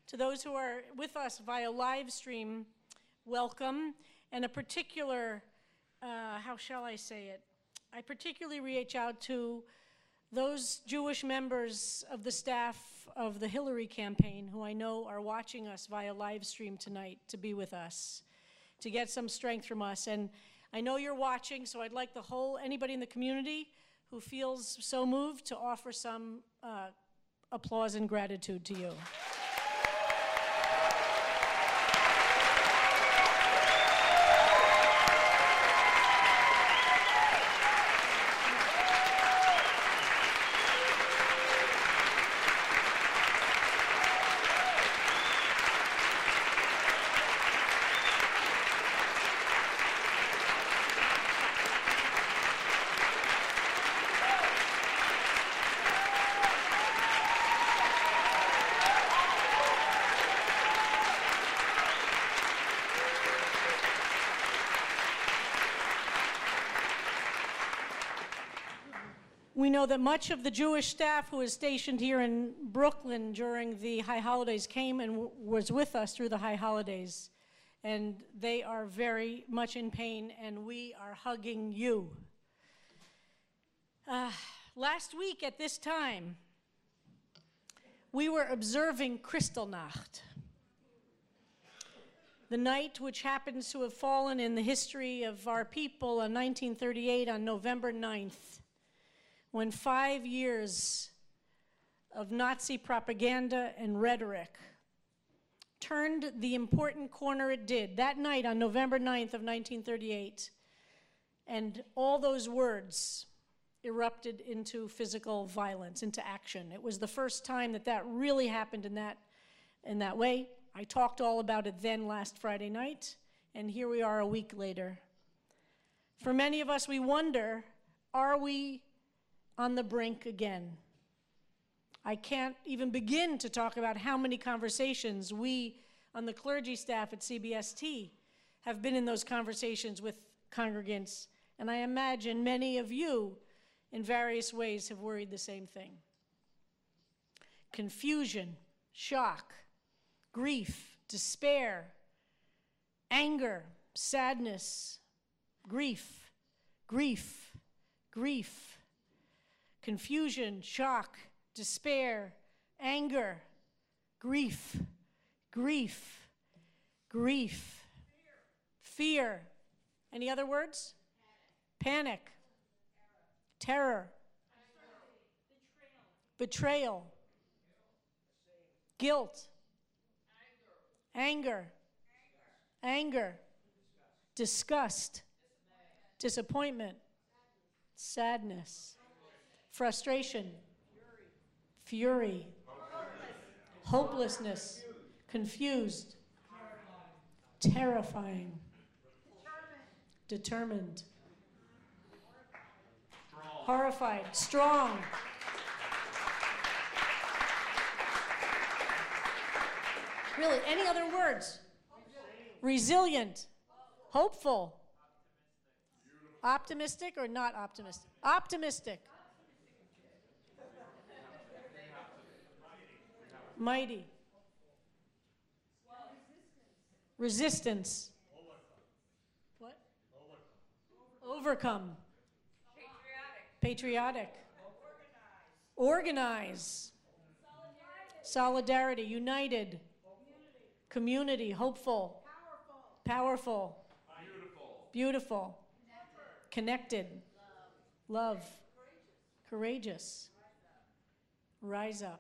To those who are with us via live stream, welcome. And a particular, how shall I say it? I particularly reach out to those Jewish members of the staff of the Hillary campaign who I know are watching us via live stream tonight to be with us, to get some strength from us. And I know you're watching, so I'd like anybody in the community who feels so moved to offer some applause and gratitude to you. We know that much of the Jewish staff who is stationed here in Brooklyn during the high holidays came and was with us through the high holidays. And they are very much in pain, and we are hugging you. Last week at this time, we were observing Kristallnacht, the night which happens to have fallen in the history of our people in 1938 on November 9th. When 5 years of Nazi propaganda and rhetoric turned the important corner it did that night on November 9th of 1938, and all those words erupted into physical violence, into action. It was the first time that really happened in that way. I talked all about it then last Friday night, and here we are a week later. For many of us, we wonder, are we on the brink again? I can't even begin to talk about how many conversations we on the clergy staff at CBST have been in those conversations with congregants, and I imagine many of you in various ways have worried the same thing. Confusion, shock, grief, despair, anger, sadness, grief, confusion, shock, despair, anger, grief, fear. Any other words? Panic, terror, betrayal, guilt, anger, disgust, disappointment, sadness, frustration, fury, hopelessness, confused, terrifying, determined, horrified, strong, really, any other words? Resilient, hopeful, optimistic or not optimistic? Optimistic. Mighty. Resistance. What? Overcome. Patriotic. Organize. Solidarity. United. Community. Hopeful. Powerful. Beautiful. Connected. Love. Courageous. Rise up.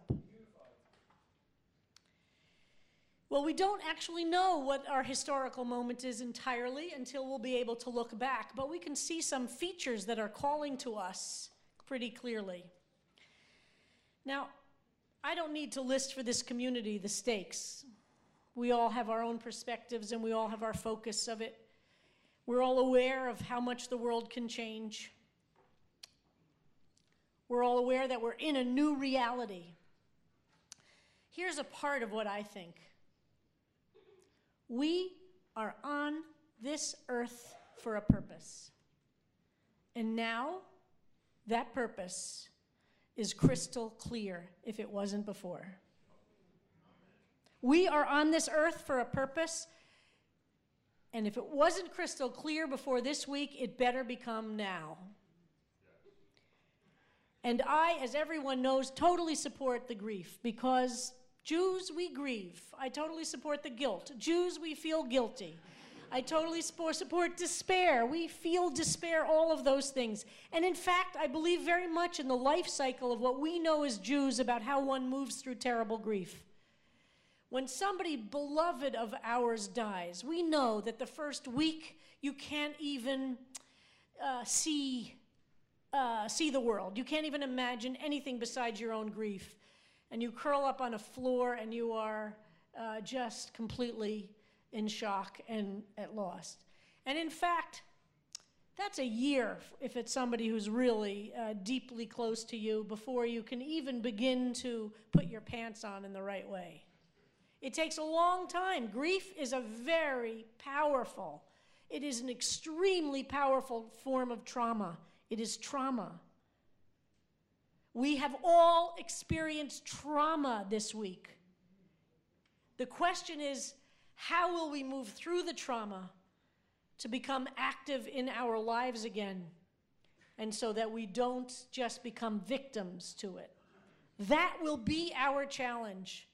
Well, we don't actually know what our historical moment is entirely until we'll be able to look back, but we can see some features that are calling to us pretty clearly. Now, I don't need to list for this community the stakes. We all have our own perspectives and we all have our focus of it. We're all aware of how much the world can change. We're all aware that we're in a new reality. Here's a part of what I think. We are on this earth for a purpose. And now, that purpose is crystal clear if it wasn't before. We are on this earth for a purpose, and if it wasn't crystal clear before this week, it better become now. And I, as everyone knows, totally support the grief, because Jews, we grieve. I totally support the guilt. Jews, we feel guilty. I totally support despair. We feel despair, all of those things. And in fact, I believe very much in the life cycle of what we know as Jews about how one moves through terrible grief. When somebody beloved of ours dies, we know that the first week you can't even see the world. You can't even imagine anything besides your own grief. And you curl up on a floor and you are just completely in shock and at loss. And in fact, that's a year if it's somebody who's really deeply close to you before you can even begin to put your pants on in the right way. It takes a long time. Grief is a very powerful, it is an extremely powerful form of trauma. It is trauma. We have all experienced trauma this week. The question is, how will we move through the trauma to become active in our lives again, and so that we don't just become victims to it? That will be our challenge.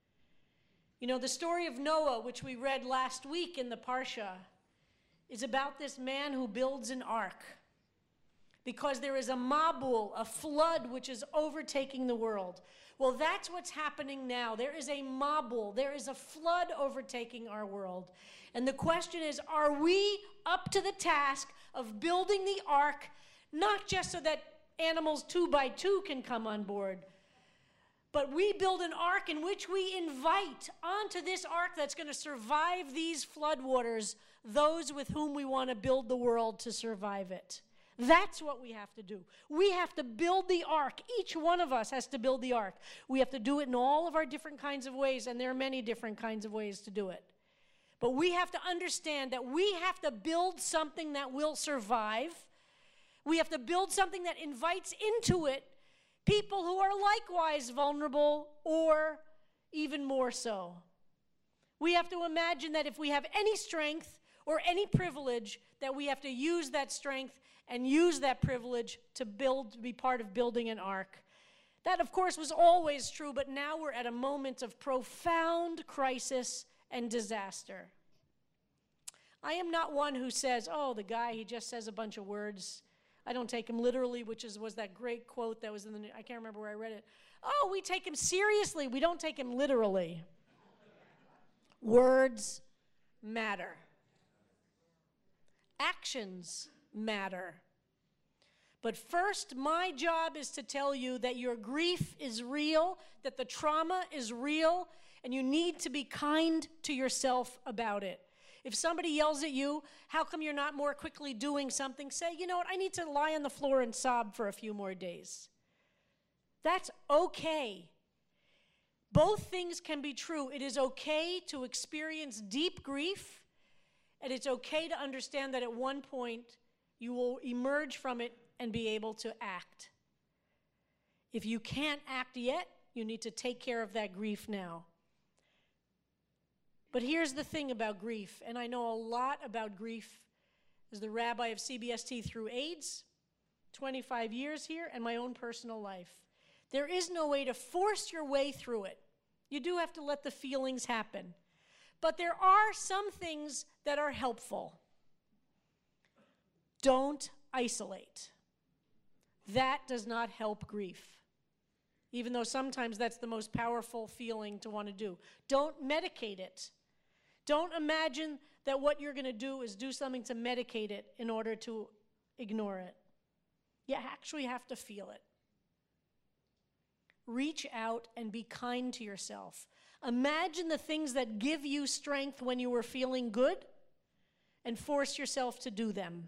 You know, the story of Noah, which we read last week in the Parsha, is about this man who builds an ark because there is a Mabul, a flood, which is overtaking the world. Well, that's what's happening now. There is a Mabul, there is a flood overtaking our world. And the question is, are we up to the task of building the ark, not just so that animals 2 by 2 can come on board, but we build an ark in which we invite onto this ark that's going to survive these floodwaters those with whom we want to build the world to survive it. That's what we have to do. We have to build the ark. Each one of us has to build the ark. We have to do it in all of our different kinds of ways, and there are many different kinds of ways to do it. But we have to understand that we have to build something that will survive. We have to build something that invites into it people who are likewise vulnerable, or even more so. We have to imagine that if we have any strength or any privilege, that we have to use that strength and use that privilege to be part of building an ark. That, of course, was always true, but now we're at a moment of profound crisis and disaster. I am not one who says, oh, the guy, he just says a bunch of words. I don't take him literally, which was that great quote that was in the I can't remember where I read it. Oh, we take him seriously. We don't take him literally. Words matter. Actions matter. But first, my job is to tell you that your grief is real, that the trauma is real, and you need to be kind to yourself about it. If somebody yells at you, how come you're not more quickly doing something? Say, you know what, I need to lie on the floor and sob for a few more days. That's okay. Both things can be true. It is okay to experience deep grief, and it's okay to understand that at one point you will emerge from it and be able to act. If you can't act yet, you need to take care of that grief now. But here's the thing about grief, and I know a lot about grief as the rabbi of CBST through AIDS, 25 years here, and my own personal life. There is no way to force your way through it. You do have to let the feelings happen. But there are some things that are helpful. Don't isolate. That does not help grief, even though sometimes that's the most powerful feeling to want to do. Don't medicate it. Don't imagine that what you're going to do is do something to medicate it in order to ignore it. You actually have to feel it. Reach out and be kind to yourself. Imagine the things that give you strength when you were feeling good and force yourself to do them.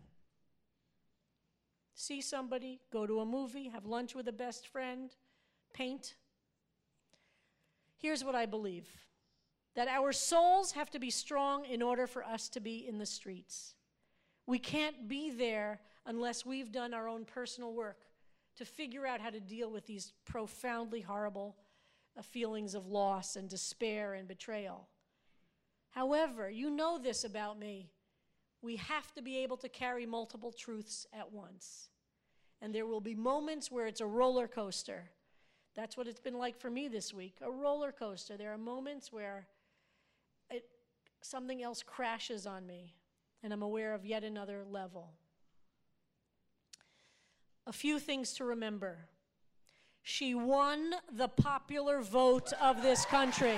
See somebody, go to a movie, have lunch with a best friend, paint. Here's what I believe. That our souls have to be strong in order for us to be in the streets. We can't be there unless we've done our own personal work to figure out how to deal with these profoundly horrible feelings of loss and despair and betrayal. However, you know this about me. We have to be able to carry multiple truths at once. And there will be moments where it's a roller coaster. That's what it's been like for me this week, a roller coaster. There are moments where something else crashes on me, and I'm aware of yet another level. A few things to remember. She won the popular vote of this country.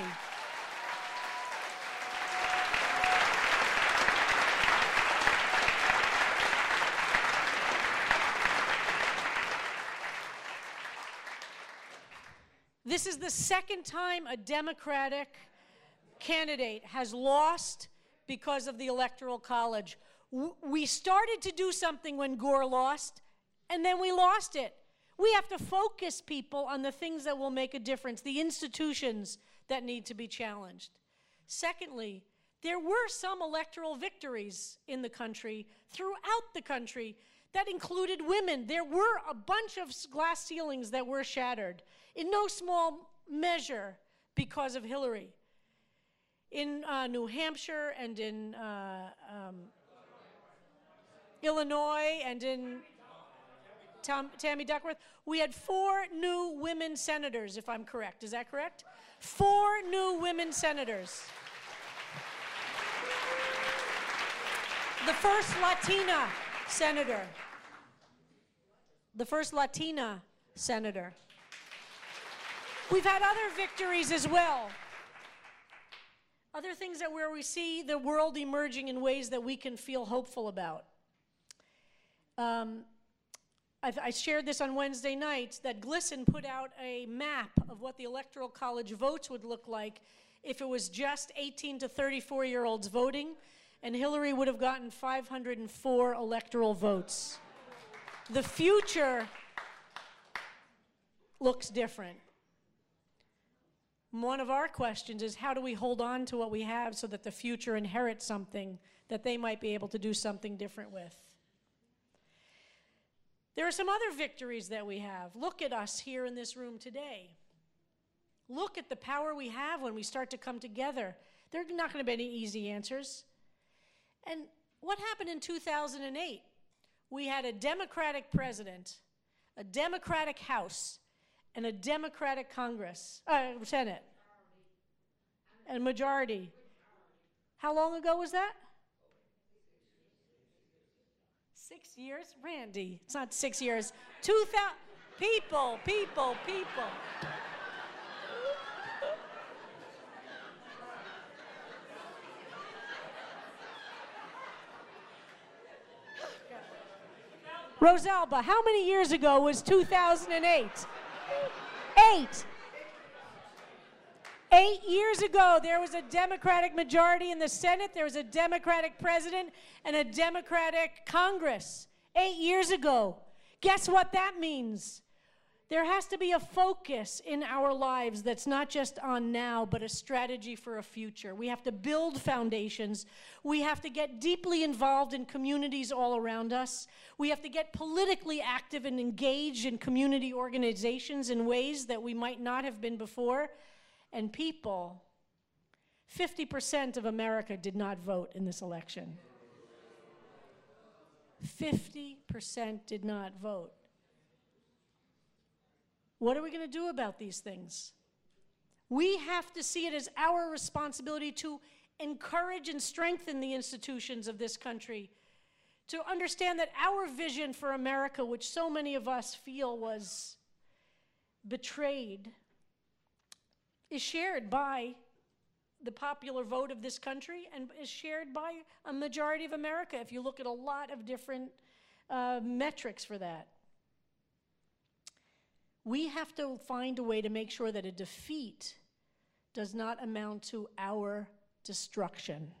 This is the second time a Democratic candidate has lost because of the Electoral College. We started to do something when Gore lost, and then we lost it. We have to focus people on the things that will make a difference, the institutions that need to be challenged. Secondly, there were some electoral victories in the country, throughout the country, that included women. There were a bunch of glass ceilings that were shattered, in no small measure because of Hillary. In New Hampshire and in Illinois and in Tammy Duckworth, we had 4 new women senators, if I'm correct. Is that correct? 4 new women senators. The first Latina senator. The first Latina senator. We've had other victories as well. Other things where we see the world emerging in ways that we can feel hopeful about. I shared this on Wednesday night, that GLSEN put out a map of what the Electoral College votes would look like if it was just 18 to 34-year-olds voting, and Hillary would have gotten 504 electoral votes. The future looks different. One of our questions is, how do we hold on to what we have so that the future inherits something that they might be able to do something different with? There are some other victories that we have. Look at us here in this room today. Look at the power we have when we start to come together. There are not going to be any easy answers. And what happened in 2008? We had a Democratic president, a Democratic House, and a Democratic Senate, and a majority. How long ago was that? 6 years? Randy, it's not 6 years. 2,000 people. Rosalba, how many years ago was 2008? 8. 8 years ago, there was a Democratic majority in the Senate, there was a Democratic president, and a Democratic Congress. 8 years ago. Guess what that means? There has to be a focus in our lives that's not just on now, but a strategy for a future. We have to build foundations. We have to get deeply involved in communities all around us. We have to get politically active and engaged in community organizations in ways that we might not have been before. And people, 50% of America did not vote in this election. 50% did not vote. What are we going to do about these things? We have to see it as our responsibility to encourage and strengthen the institutions of this country, to understand that our vision for America, which so many of us feel was betrayed, is shared by the popular vote of this country and is shared by a majority of America, if you look at a lot of different metrics for that. We have to find a way to make sure that a defeat does not amount to our destruction.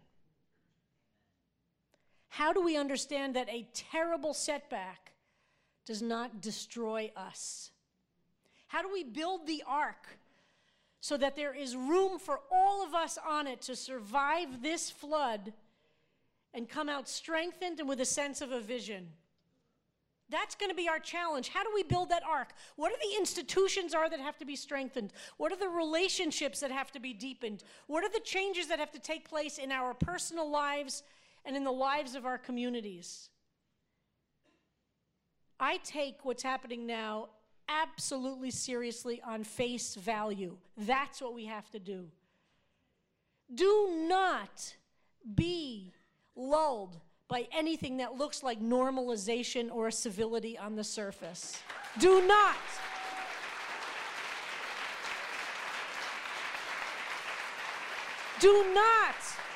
How do we understand that a terrible setback does not destroy us? How do we build the ark so that there is room for all of us on it to survive this flood and come out strengthened and with a sense of a vision? That's going to be our challenge. How do we build that ark? What are the institutions that have to be strengthened? What are the relationships that have to be deepened? What are the changes that have to take place in our personal lives and in the lives of our communities? I take what's happening now absolutely seriously on face value. That's what we have to do. Do not be lulled by anything that looks like normalization or civility on the surface. Do not. Do not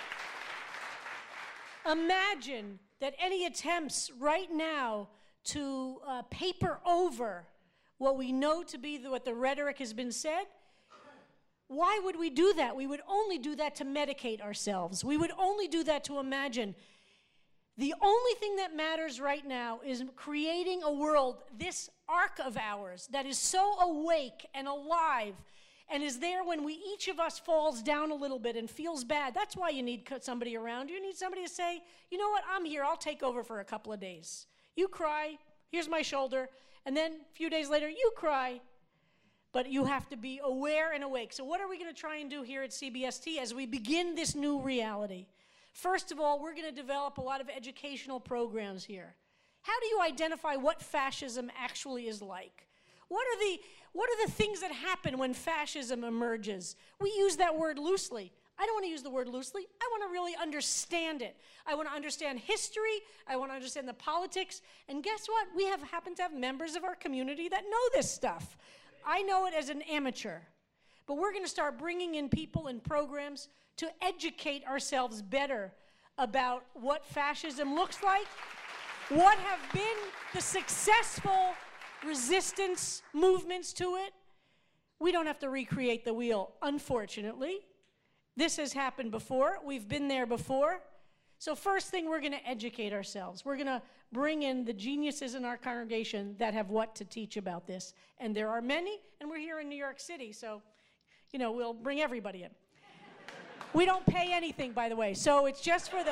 imagine that any attempts right now to paper over what we know to be what the rhetoric has been said. Why would we do that? We would only do that to medicate ourselves. We would only do that to imagine. The only thing that matters right now is creating a world, this ark of ours, that is so awake and alive and is there when each of us falls down a little bit and feels bad. That's why you need somebody around. You need somebody to say, you know what, I'm here. I'll take over for a couple of days. You cry. Here's my shoulder. And then a few days later, you cry. But you have to be aware and awake. So what are we going to try and do here at CBST as we begin this new reality? First of all, we're going to develop a lot of educational programs here. How do you identify what fascism actually is like? What are the things that happen when fascism emerges? We use that word loosely. I don't want to use the word loosely. I want to really understand it. I want to understand history. I want to understand the politics. And guess what? We happen to have members of our community that know this stuff. I know it as an amateur. But we're going to start bringing in people and programs to educate ourselves better about what fascism looks like, what have been the successful resistance movements to it. We don't have to recreate the wheel, unfortunately. This has happened before. We've been there before. So first thing, we're going to educate ourselves. We're going to bring in the geniuses in our congregation that have what to teach about this. And there are many, and we're here in New York City, so, we'll bring everybody in. We don't pay anything, by the way, so it's just for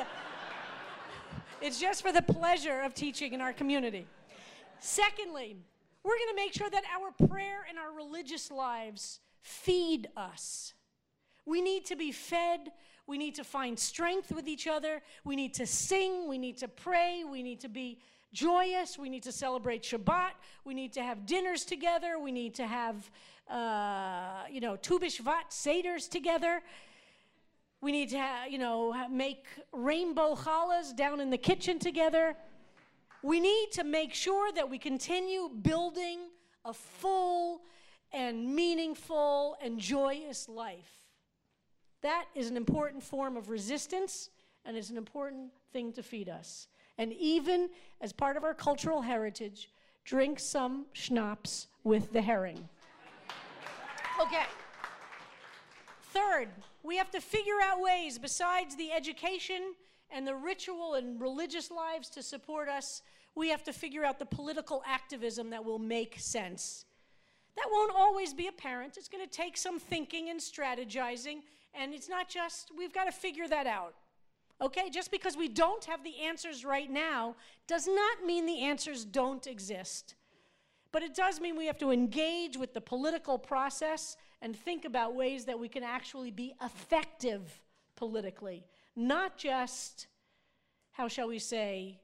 the pleasure of teaching in our community. Secondly, we're going to make sure that our prayer and our religious lives feed us. We need to be fed. We need to find strength with each other. We need to sing. We need to pray. We need to be joyous. We need to celebrate Shabbat. We need to have dinners together. We need to have, Tu B'Shvat Seders together. We need to, make rainbow challahs down in the kitchen together. We need to make sure that we continue building a full and meaningful and joyous life. That is an important form of resistance, and it's an important thing to feed us. And even as part of our cultural heritage, drink some schnapps with the herring. Okay. Third, we have to figure out ways, besides the education and the ritual and religious lives to support us, we have to figure out the political activism that will make sense. That won't always be apparent. It's going to take some thinking and strategizing, and it's not just, we've got to figure that out. Okay? Just because we don't have the answers right now does not mean the answers don't exist. But it does mean we have to engage with the political process and think about ways that we can actually be effective politically, not just, how shall we say,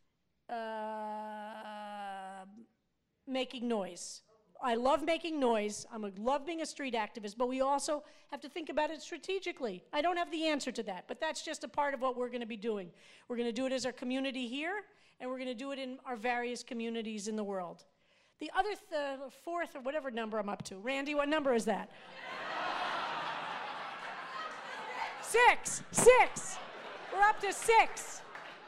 making noise. I love making noise. I love being a street activist, but we also have to think about it strategically. I don't have the answer to that, but that's just a part of what we're going to be doing. We're going to do it as our community here, and we're going to do it in our various communities in the world. The other fourth, or whatever number I'm up to. Randy, what number is that? 6. We're up to 6.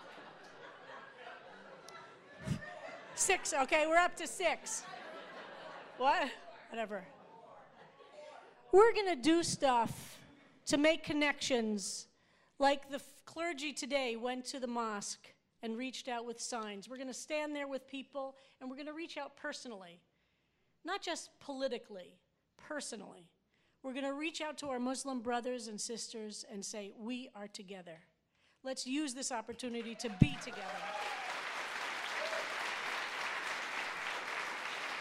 6, okay, we're up to 6. What? Whatever. We're going to do stuff to make connections, like the clergy today went to the mosque and reached out with signs. We're going to stand there with people, and we're going to reach out personally, not just politically, personally. We're going to reach out to our Muslim brothers and sisters and say, we are together. Let's use this opportunity to be together.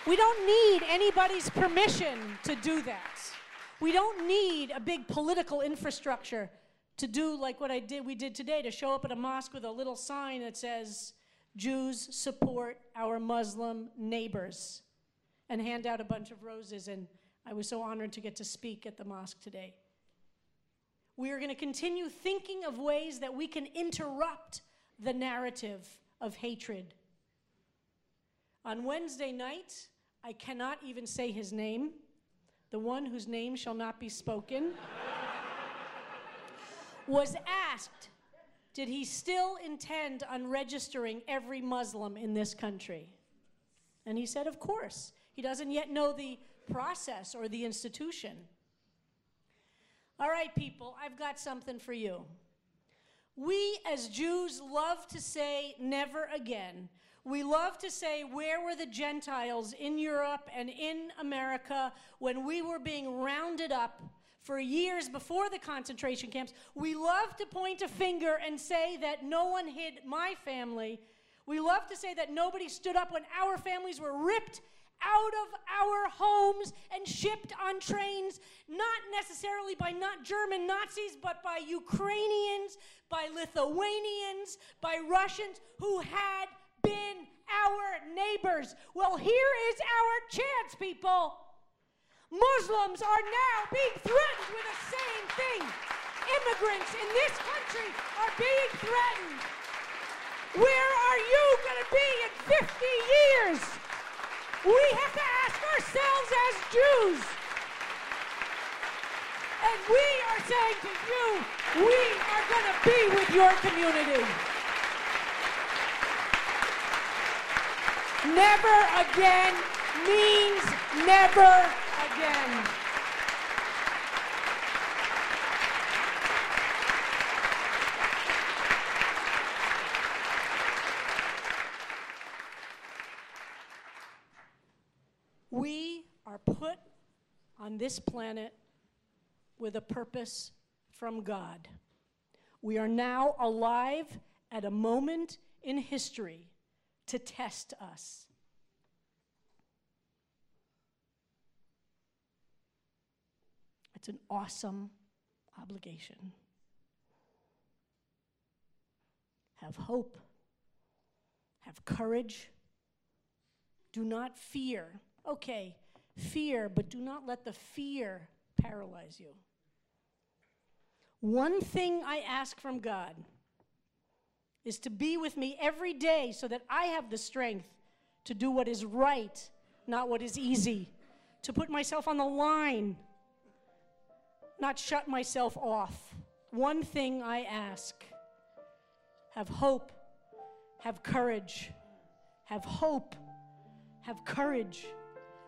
We don't need anybody's permission to do that. We don't need a big political infrastructure to do like what we did today, to show up at a mosque with a little sign that says, Jews support our Muslim neighbors, and hand out a bunch of roses. And I was so honored to get to speak at the mosque today. We are going to continue thinking of ways that we can interrupt the narrative of hatred. On Wednesday night, I cannot even say his name, the one whose name shall not be spoken, was asked, did he still intend on registering every Muslim in this country? And he said, of course. He doesn't yet know the process or the institution. All right, people, I've got something for you. We as Jews love to say never again. We love to say, where were the Gentiles in Europe and in America when we were being rounded up for years before the concentration camps? We love to point a finger and say that no one hid my family. We love to say that nobody stood up when our families were ripped out of our homes and shipped on trains, not necessarily by not German Nazis, but by Ukrainians, by Lithuanians, by Russians who had been our neighbors. Well, here is our chance, people. Muslims are now being threatened with the same thing. Immigrants in this country are being threatened. Where are you going to be in 50 years? We have to ask ourselves as Jews. And we are saying to you, we are going to be with your community. Never again means never again. We are put on this planet with a purpose from God. We are now alive at a moment in history to test us. It's an awesome obligation. Have hope. Have courage. Do not fear. Okay, fear, but do not let the fear paralyze you. One thing I ask from God is to be with me every day so that I have the strength to do what is right, not what is easy, to put myself on the line, not shut myself off. One thing I ask: have hope, have courage. Have hope, have courage.